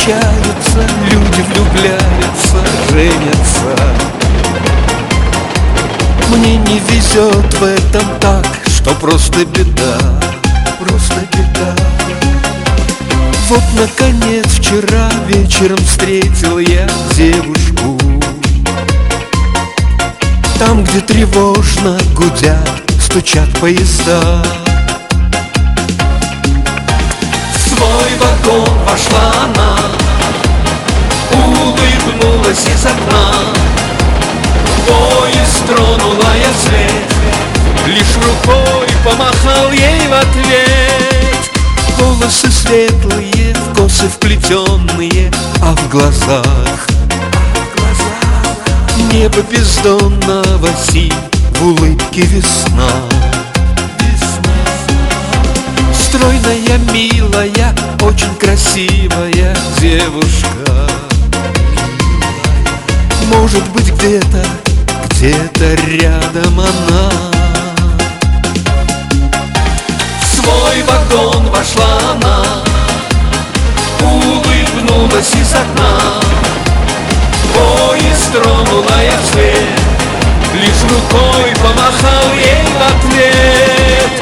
встречаются, люди влюбляются, женятся. Мне не везет в этом так, что просто беда, просто беда. Вот, наконец, вчера вечером встретил я девушку. Там, где тревожно гудят, стучат поезда. В свой вагон вошла она, улыбнулась из окна. Поезд тронула я вслед, лишь рукой помахал ей в ответ. Волосы светлые, в косы вплетенные, а в глазах небо бездонного синь, в улыбке весна. Стройная, милая, очень красивая девушка. Может быть, где-то рядом она. В свой вагон вошла она, улыбнулась из окна. Поезд тронула я вслед, лишь рукой помахал ей в ответ.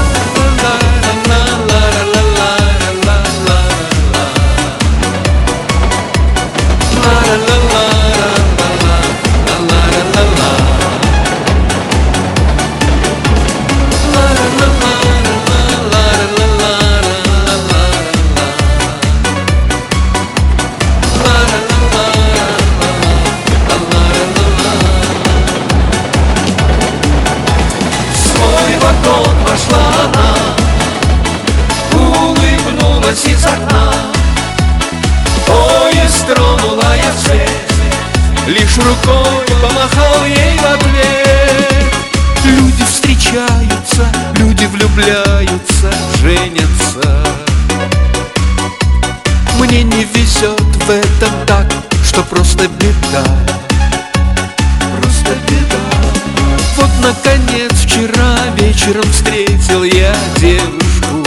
Вошла она, улыбнулась из окна. Поезд тронула я вслед, лишь рукой помахал ей в ответ. Люди встречаются, люди влюбляются, женятся. Мне не везет в этом так, что просто беда, просто беда. Вот, наконец, вчера вечером встретил я девушку.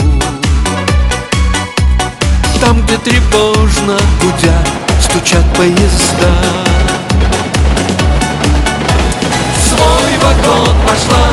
Там, где тревожно гудят, стучат поезда. В свой вагон пошла